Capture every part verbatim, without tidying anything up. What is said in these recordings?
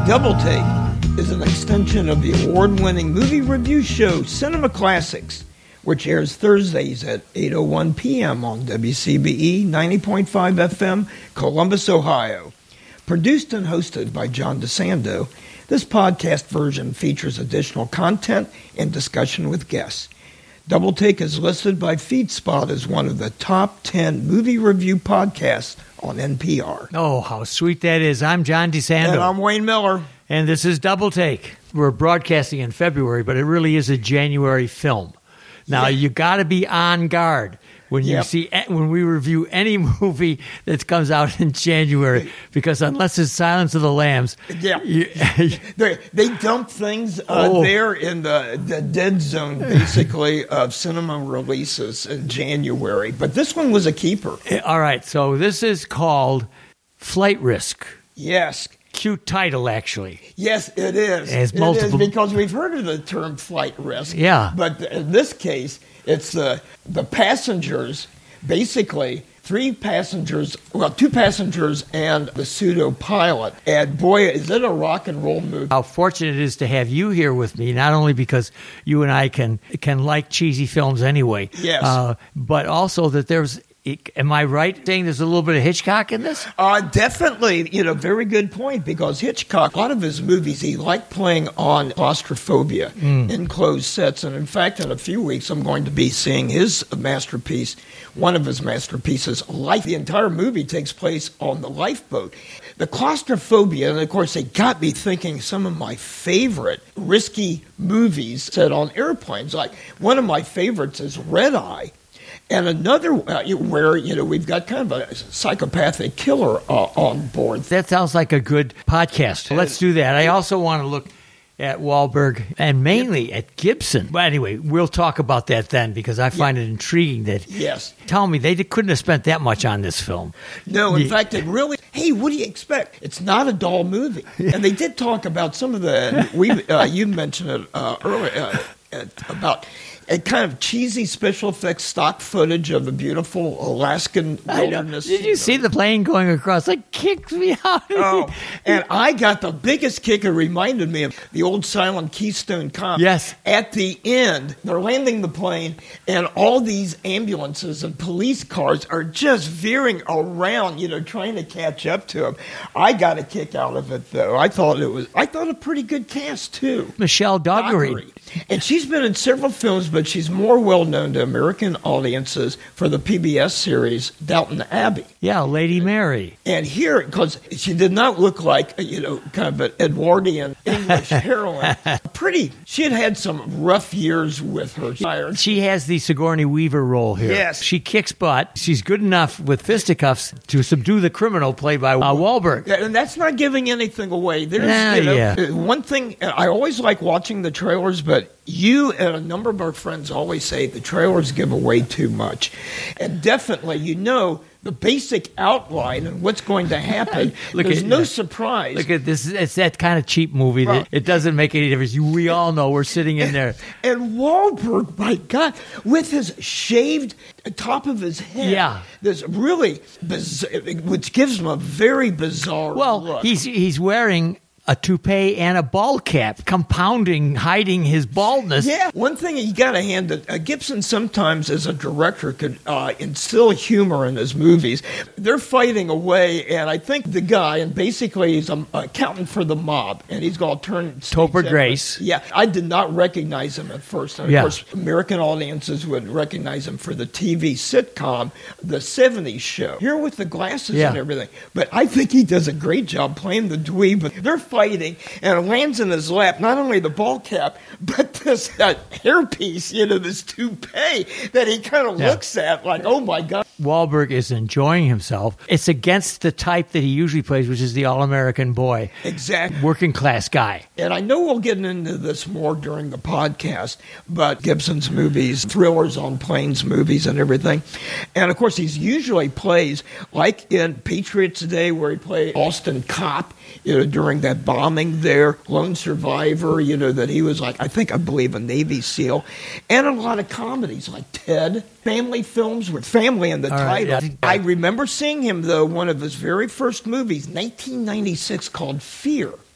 Double Take is an extension of the award-winning movie review show Cinema Classics, which airs Thursdays at eight oh one p.m. on W C B E ninety point five F M, Columbus, Ohio. Produced and hosted by John DeSando, this podcast version features additional content and discussion with guests. Double Take is listed by FeedSpot as one of the top ten movie review podcasts on N P R. Oh, how sweet that is. I'm John DeSando. And I'm Wayne Miller. And this is Double Take. We're broadcasting in February, but it really is a January film. Now, yeah. you got to be on guard when you yep. see when we review any movie that comes out in January, because unless it's Silence of the Lambs, yeah, you, they, they dump things uh, oh. there in the, the dead zone, basically, of cinema releases in January. But this one was a keeper. All right, so this is called Flight Risk. Yes. Cute title, actually. Yes, it is. It has multiple... It is, because we've heard of the term flight risk. Yeah. But in this case, it's the the passengers, basically three passengers, well, two passengers and the pseudo-pilot. And boy, is it a rock and roll movie. How fortunate it is to have you here with me, not only because you and I can, can like cheesy films anyway, yes, uh, but also that there's... Am I right saying there's a little bit of Hitchcock in this? Uh, definitely. You know, very good point, because Hitchcock, a lot of his movies, he liked playing on claustrophobia mm. in closed sets. And in fact, in a few weeks, I'm going to be seeing his masterpiece, one of his masterpieces, Life. The entire movie takes place on the lifeboat. The claustrophobia, and of course, it got me thinking some of my favorite risky movies set on airplanes. Like, one of my favorites is Red Eye. And another uh, where, you know, we've got kind of a psychopathic killer uh, on board. That sounds like a good podcast. So let's do that. I also want to look at Wahlberg and mainly yep. at Gibson. But anyway, we'll talk about that then, because I find yep. it intriguing that... Yes. Tell me, they couldn't have spent that much on this film. No, in yeah. fact, it really... Hey, what do you expect? It's not a dull movie. And they did talk about some of the... we uh, You mentioned it uh, earlier uh, about... a kind of cheesy special effects stock footage of a beautiful Alaskan wilderness. Did you see the plane going across? It kicked me out. Oh, and I got the biggest kick. It reminded me of the old silent Keystone Cop. Yes. At the end, they're landing the plane, and all these ambulances and police cars are just veering around, you know, trying to catch up to them. I got a kick out of it, though. I thought it was. I thought a pretty good cast too. Michelle Dockery. And she's been in several films, but she's more well-known to American audiences for the P B S series Downton Abbey. Yeah, Lady Mary. And here, because she did not look like, you know, kind of an Edwardian English heroine. Pretty. She had had some rough years with her. She has the Sigourney Weaver role here. Yes. She kicks butt. She's good enough with fisticuffs to subdue the criminal played by uh, Wahlberg. And that's not giving anything away. There's, nah, you know, yeah. one thing, I always like watching the trailers, but you and a number of our friends always say the trailers give away too much. And definitely, you know, the basic outline and what's going to happen. Look There's at, no surprise. Look at this. It's that kind of cheap movie that it doesn't make any difference. We all know we're sitting in there. And, and Wahlberg, my God, with his shaved top of his head. Yeah. This really bizarre, which gives him a very bizarre well, look. Well, he's, he's wearing a toupee and a ball cap, compounding, hiding his baldness. Yeah, one thing you got to hand it, uh, Gibson sometimes as a director could uh, instill humor in his movies. They're fighting away, and I think the guy, and basically he's an accountant for the mob, and he's going to turn... Topher Grace. Yeah, I did not recognize him at first. And of yeah. course, American audiences would recognize him for the T V sitcom, The seventies Show. Here with the glasses yeah. and everything. But I think he does a great job playing the dweeb, but they're fighting, and it lands in his lap not only the ball cap, but this uh, hairpiece, you know, this toupee that he kind of yeah. looks at like, oh my God. Wahlberg is enjoying himself. It's against the type that he usually plays, which is the all-American boy. Exactly. Working class guy. And I know we'll get into this more during the podcast, but Gibson's movies, thrillers on planes movies and everything. And of course, he usually plays, like in Patriots Day, where he played Austin Cop, you know, during that bombing there, Lone Survivor, you know, that he was like, I think, I believe, a Navy SEAL. And a lot of comedies like Ted, family films with family in the All title. Right, yeah. I remember seeing him, though, one of his very first movies, nineteen ninety-six, called Fear.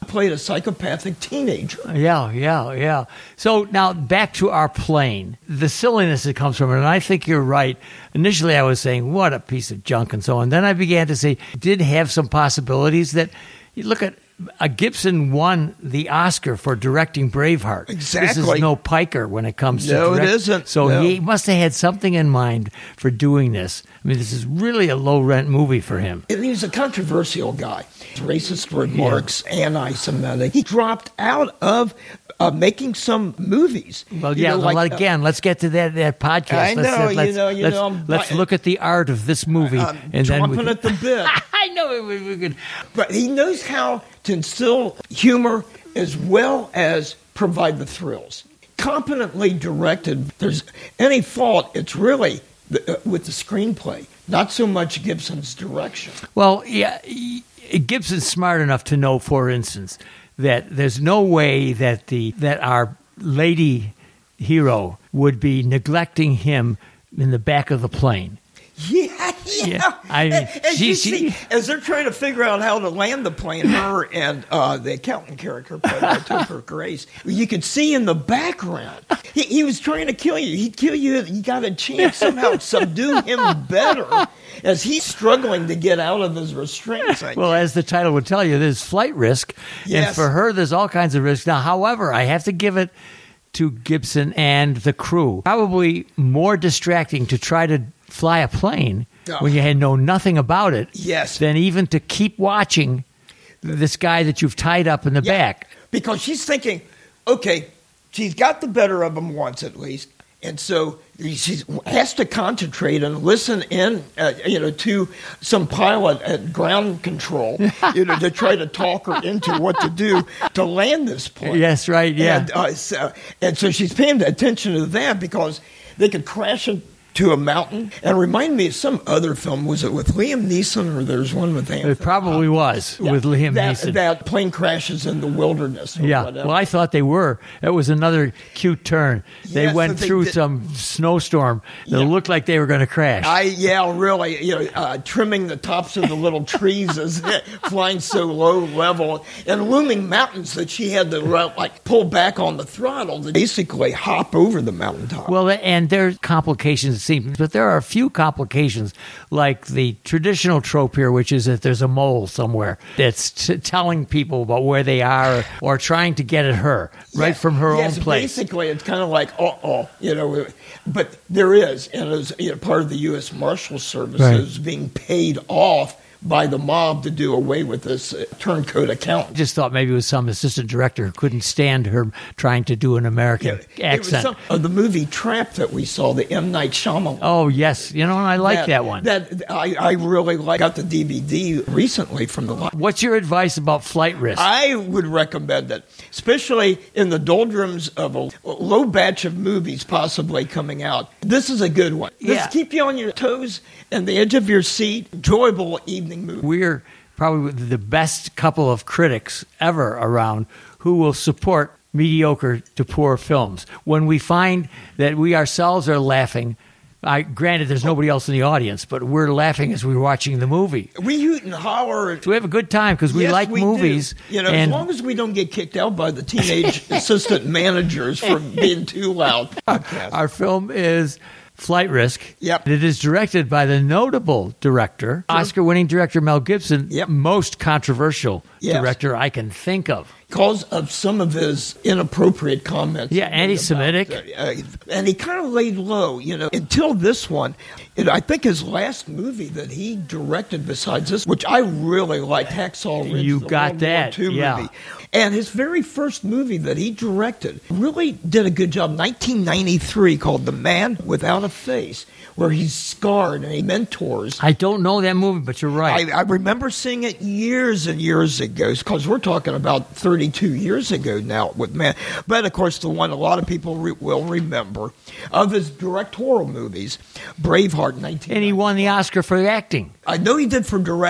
played a psychopathic teenager. Yeah, yeah, yeah. So now back to our plane. The silliness that comes from it, and I think you're right. Initially I was saying, what a piece of junk and so on. Then I began to say, did have some possibilities that, you look at, uh, Gibson won the Oscar for directing Braveheart. Exactly. This is no piker when it comes to No, it direct. isn't. So No. he must have had something in mind for doing this. I mean, this is really a low-rent movie for him. And he's a controversial guy. Racist remarks, anti-Semitic. He dropped out of uh, making some movies. Well, You yeah, know, well, like, again, let's get to that, that podcast. I let's, know, let's, you know, you let's, know, I'm- let's look at the art of this movie. I'm and then we chomping can- at the bit. I know we, we could. But he knows how to instill humor as well as provide the thrills. Competently directed, there's any fault, it's really the, uh, with the screenplay, not so much Gibson's direction. Well, yeah, y- Gibson's smart enough to know, for instance, that there's no way that the that our lady hero would be neglecting him in the back of the plane. Yeah, yeah. Yeah, I mean, as, as she- you she- see, as they're trying to figure out how to land the plane, her and uh, the accountant character played by Topher Grace, you could see in the background. He, he was trying to kill you. He'd kill you. You got a chance somehow subdue him better as he's struggling to get out of his restraints. I Well, as the title would tell you, there's flight risk, and Yes. for her, there's all kinds of risks. Now, however, I have to give it to Gibson and the crew. Probably more distracting to try to fly a plane Oh. when you had know nothing about it Yes. than even to keep watching this guy that you've tied up in the Yeah, back. because she's thinking, okay, she's got the better of him once at least, and so she has to concentrate and listen in, uh, you know, to some pilot at ground control, you know, to try to talk her into what to do to land this plane. Yes, right, yeah. And, uh, so, and so she's paying attention to that because they could crash into a mountain. And remind me of some other film. Was it with Liam Neeson or there's one with Anthony? It probably was Yeah, with Liam that, Neeson. That plane crashes in the wilderness. Or Yeah, whatever. well, I thought they were. It was another cute turn. They Yes, went but they through did- some snowstorm that Yeah. looked like they were going to crash. I yeah, really, you know, uh, trimming the tops of the little trees as flying so low level, and looming mountains that she had to uh, like pull back on the throttle to basically hop over the mountaintop. Well, and there's complications, it seems, but there are a few complications, like the traditional trope here, which is that there's a mole somewhere that's t- telling people about where they are or trying to get at her right Yeah, from her yes, own place. Basically, it's kind of like, uh-oh, you know, but there is, and as you know, part of the U S Marshal Service Right. is being paid off by the mob to do away with this uh, turncoat accountant. Just thought maybe it was some assistant director who couldn't stand her trying to do an American It was accent. some, of the movie Trap that we saw, the M. Night Shyamalan. Oh, yes. You know, I like that, one. That I, I really like. Got the D V D recently from the library. What's your advice about flight risk? I would recommend it, especially in the doldrums of a low batch of movies possibly coming out. This is a good one. This Yeah. keep you on your toes and the edge of your seat. Enjoyable evening movie. We're probably the best couple of critics ever around who will support mediocre to poor films. When we find that we ourselves are laughing, I, granted there's nobody else in the audience, but we're laughing as we're watching the movie. We hoot and holler. So we have a good time because we Yes, like we do. movies. You know, and as long as we don't get kicked out by the teenage assistant managers for being too loud. our film is Flight Risk. Yep. It is directed by the notable director, Oscar-winning director Mel Gibson, Yep. most controversial Yes. director I can think of. Because of some of his inappropriate comments. Yeah, anti-Semitic. About, uh, and he kind of laid low, you know, until this one. And I think his last movie that he directed besides this, which I really liked, Hacksaw Ridge, You the got World that, War Two yeah. movie. And his very first movie that he directed really did a good job, nineteen ninety-three, called The Man Without a Face, where he's scarred and he mentors. I don't know that movie, but you're right. I, I remember seeing it years and years ago, because we're talking about thirty-two years ago now with Man. But, of course, the one a lot of people re- will remember of his directorial movies, Braveheart, nineteen ninety. and he won the Oscar for acting. I know he did for directing.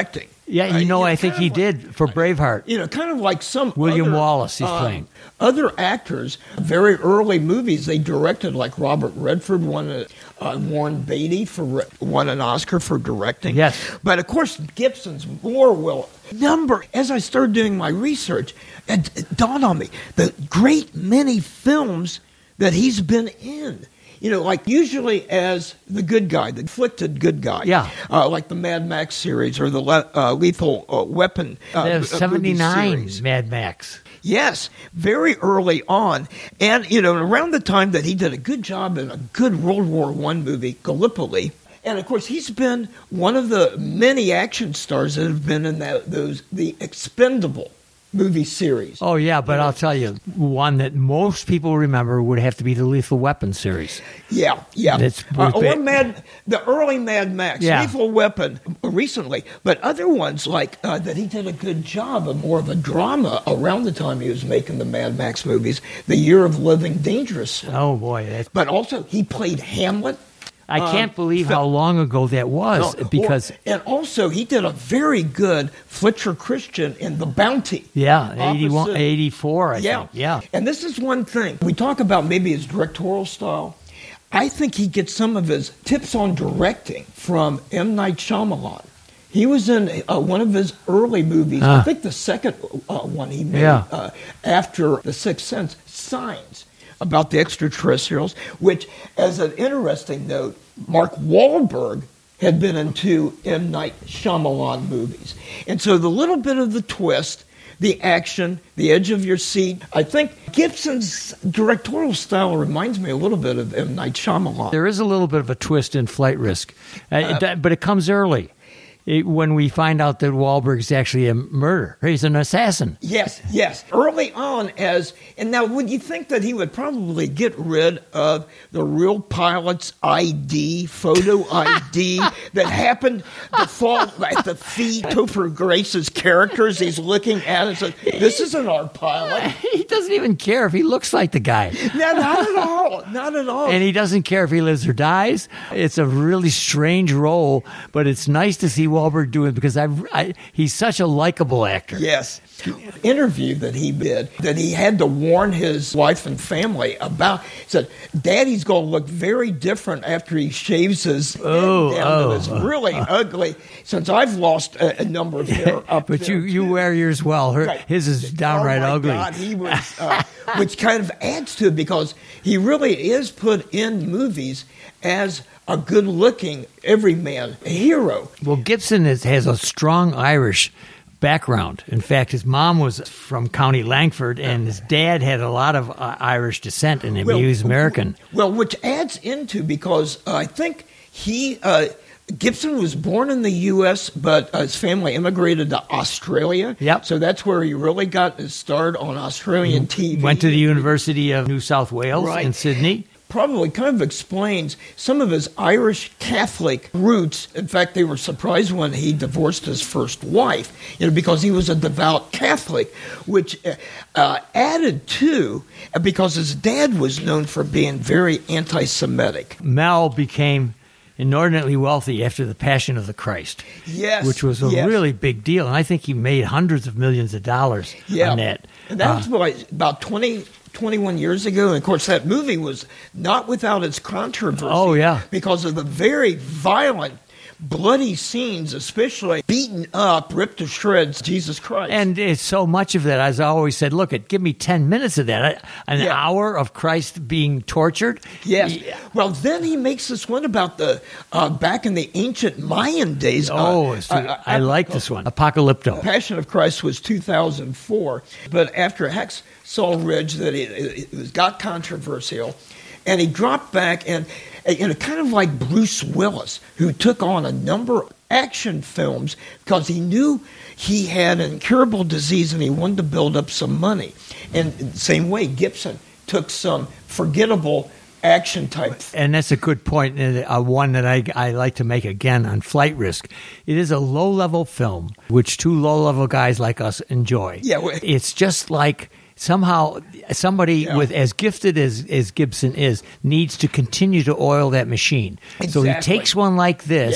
Yeah, you know, uh, I think he like, did for Braveheart. You know, kind of like some William other, Wallace he's um, playing. Other actors, very early movies they directed, like Robert Redford won a, uh, Warren Beatty for won an Oscar for directing. Yes. But of course, Gibson's more will number. As I started doing my research, it, it dawned on me the great many films that he's been in. You know, like usually as the good guy, the afflicted good guy. Yeah. Uh, like the Mad Max series or the le- uh, Lethal uh, Weapon uh, They have movie seventy-nine series. Mad Max. Yes, very early on. And, you know, around the time that he did a good job in a good World War One movie, Gallipoli. And, of course, he's been one of the many action stars that have been in that, those the Expendable movie series. Oh, yeah, but I'll tell you, one that most people remember would have to be the Lethal Weapon series. Yeah, yeah. That's uh, or Mad, the early Mad Max, Yeah. Lethal Weapon, recently. But other ones, like uh, that he did a good job of more of a drama around the time he was making the Mad Max movies, The Year of Living Dangerously. Oh, boy. That's, But also, he played Hamlet. I can't Um, believe Phil- how long ago that was No, because, or- and also, he did a very good Fletcher Christian in The Bounty. yeah, eighty-one, opposite- eighty-four, I Yeah. think. Yeah. And this is one thing. We talk about maybe his directorial style. I think he gets some of his tips on directing from M. Night Shyamalan. He was in uh, one of his early movies, I Ah. think the second uh, one he made Yeah. uh, after The Sixth Sense, Signs, about the extraterrestrials, which, as an interesting note, Mark Wahlberg had been in two M. Night Shyamalan movies. And so the little bit of the twist, the action, the edge of your seat, I think Gibson's directorial style reminds me a little bit of M. Night Shyamalan. There is a little bit of a twist in Flight Risk, uh, it- that- but it comes early. It, when we find out that Wahlberg's actually a murderer, he's an assassin. Yes, yes. Early on, as and now, would you think that he would probably get rid of the real pilot's I D, photo I D, that happened to fall at the feet of Topher Grace's characters? He's looking at it and says, "This isn't our pilot." He doesn't even care if he looks like the guy. No, not at all. Not at all. And he doesn't care if he lives or dies. It's a really strange role, but it's nice to see Wahlberg do it because I've, I, he's such a likable actor. Yes. Interview that he did, that he had to warn his wife and family about. He said, Daddy's going to look very different after he shaves his Oh, head down. oh. And it's really ugly since I've lost a, a number of hair up But there. you, you wear yours well. Her, Right. His is downright oh my ugly. God, he was, uh, which kind of adds to it because he really is put in movies as a good-looking everyman hero. Well, Gibson is, has a strong Irish background. In fact, his mom was from County Langford, and his dad had a lot of uh, Irish descent in him. Well, he was American. Well, which adds into because uh, I think he uh, Gibson was born in the U S, but uh, his family immigrated to Australia. Yep. So that's where he really got his start on Australian T V. Went to the University of New South Wales Right. in Sydney. Probably kind of explains some of his Irish Catholic roots. In fact, they were surprised when he divorced his first wife, you know, because he was a devout Catholic, which uh, added to, because his dad was known for being very anti-Semitic. Mel became inordinately wealthy after the Passion of the Christ, Yes. which was a yes. really big deal. And I think he made hundreds of millions of dollars Yeah. on that. And that was Uh, what, about twenty, twenty-one years ago. And of course, that movie was not without its controversy. Oh, yeah. Because of the very violent, bloody scenes, especially beaten up, ripped to shreds Jesus Christ. And it's so much of that. As I always said, look, it give me ten minutes of that. An Yeah. hour of Christ being tortured. Yes. Yeah. Well, then he makes this one about the uh, back in the ancient Mayan days. Oh, uh, it's- uh, I like this one. Apocalypto. Passion of Christ was two thousand four, but after Hacksaw Ridge, that it, it, it got controversial, and he dropped back and, and it kind of like Bruce Willis, who took on a number of action films because he knew he had an incurable disease and he wanted to build up some money. And the same way, Gibson took some forgettable action type. And that's a good point, and uh, one that I, I like to make again on Flight Risk. It is a low-level film, which two low-level guys like us enjoy. Yeah, well- it's just like somehow somebody Yeah. with as gifted as, as Gibson is needs to continue to oil that machine. So he Exactly. takes one like this, Yeah.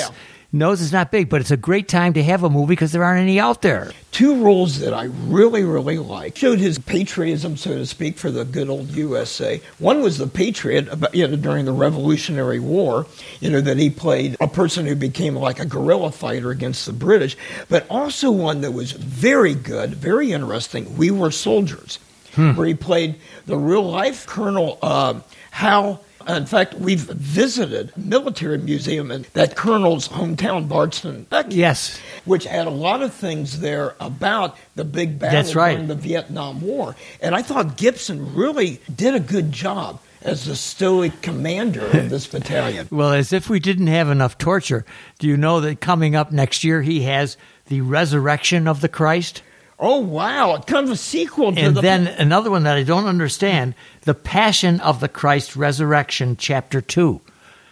knows it's not big, but it's a great time to have a movie because there aren't any out there. Two roles that I really, really liked. Showed his patriotism, so to speak, for the good old U S A. One was the patriot about, you know, during the Revolutionary War, you know, that he played a person who became like a guerrilla fighter against the British, but also one that was very good, very interesting, We Were Soldiers, hmm. where he played the real-life Colonel uh, Hal. In fact, we've visited a military museum in that colonel's hometown, Bardstown, yes, which had a lot of things there about the big battle That's right. during the Vietnam War. And I thought Gibson really did a good job as the stoic commander of this battalion. Well, as if we didn't have enough torture, do you know that coming up next year he has The Resurrection of the Christ? Oh, wow. It's kind of a sequel to and the... And then another one that I don't understand, The Passion of the Christ Resurrection, Chapter two.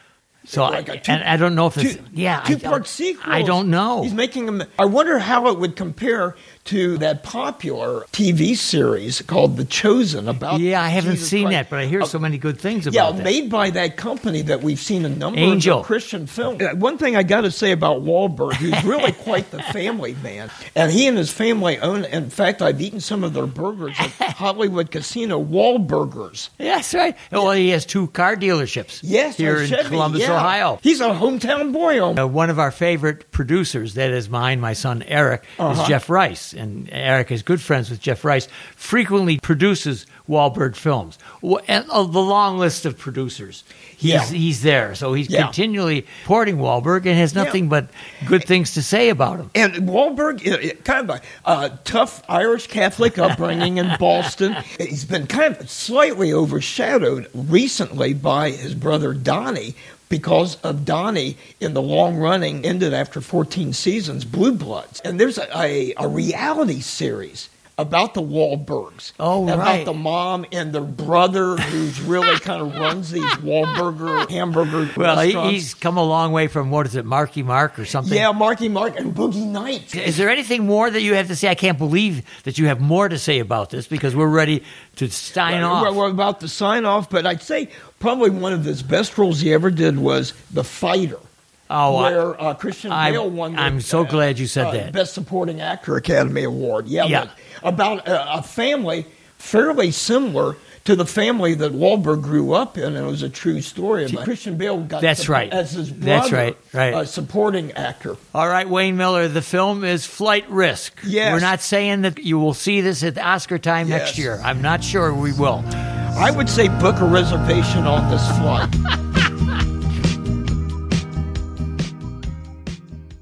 So like I, two, and I don't know if it's... Two, yeah, two-part sequel. I don't know. He's making them... I wonder how it would compare to that popular T V series called The Chosen about Yeah, I haven't Jesus seen Christ. that, but I hear uh, so many good things about yeah, that. Yeah, made by that company that we've seen a number Angel. of Christian films. Uh, one thing I got to say about Wahlberg, who's really quite the family man, and he and his family own... In fact, I've eaten some of their burgers at Hollywood Casino, Wahlburgers. Yes, right. Yeah. Well, he has two car dealerships yes, here in Chevy, Columbus, yeah. Ohio. He's a hometown boy. Uh, one of our favorite producers, that is mine, my son Eric, uh-huh. is Jeff Rice. And Eric is good friends with Jeff Rice, frequently produces Wahlberg films. And of the long list of producers, he's, yeah. he's there. So he's yeah. continually porting Wahlberg and has nothing yeah. but good things to say about him. And Wahlberg, kind of a uh, tough Irish Catholic upbringing in Boston. He's been kind of slightly overshadowed recently by his brother Donnie, because of Donnie in the long running, ended after fourteen seasons, Blue Bloods. And there's a, a, a reality series about the Wahlbergs. Oh, about right. the mom and the brother who's really kind of runs these Wahlburger hamburger well, restaurants. Well, he's come a long way from, what is it, Marky Mark or something? Yeah, Marky Mark and Boogie Nights. Is there anything more that you have to say? I can't believe that you have more to say about this, because we're ready to sign well, off. We're about to sign off, but I'd say probably one of his best roles he ever did was The Fighter. Oh, where uh, Christian I, Bale won the I'm so uh, glad you said uh, that. Best Supporting Actor Academy Award. Yeah, yeah. about a, a family fairly similar to the family that Wahlberg grew up in, and it was a true story. About Christian Bale got That's the, right. as his brother, That's right. Right. a supporting actor. All right, Wayne Miller, the film is Flight Risk. Yes. We're not saying that you will see this at Oscar time yes. next year. I'm not sure we will. I would say book a reservation on this flight.